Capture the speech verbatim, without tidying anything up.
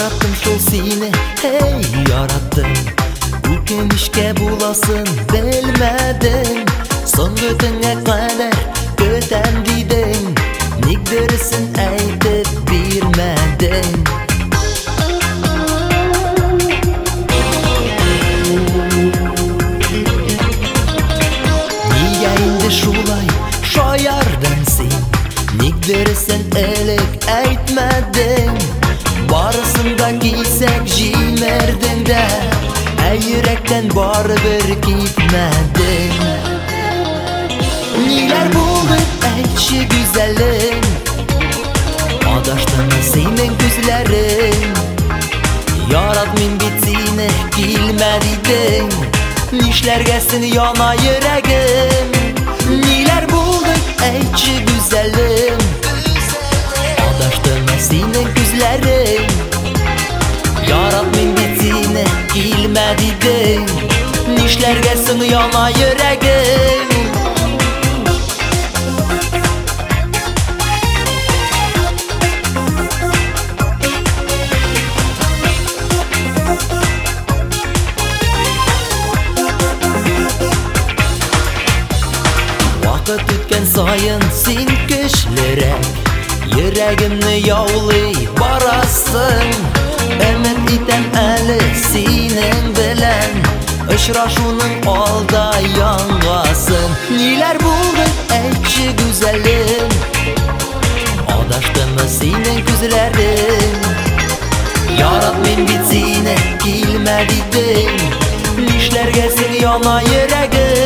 Yarattım şol seni, hey yarattım. Ökünüşke bulasın bilmedim. Son götüne kadar göten didin. Nigdirisin aytıp birmedin. Niye indi şulay şayardın sen? Nigdirisin elek aytmadın. Barısında giysek jimerdin de ey yürekten baribir gitmedin. Niler buldun aytçı güzelim? Adaştın senin gözlerin. Yaratmin bitini bilmedin. Nişlergesin yana yüreğim. Niler buldun aytçı güzelim? Adaştın senin gözlerin. Yaratmin bitini bilmedin. Nişlergesin yana yüreğim. Vakit ötken sayın sen güçlürek. Yüreğimni yavlay barasın. Ümit iten eli senin bilen. Işraşunun alda yangasın. Niler buldun aytçı güzelim? Adaştın senin gözlerin. Yaratmin bitini bilmedin. Nişlergesin yana yüreğim.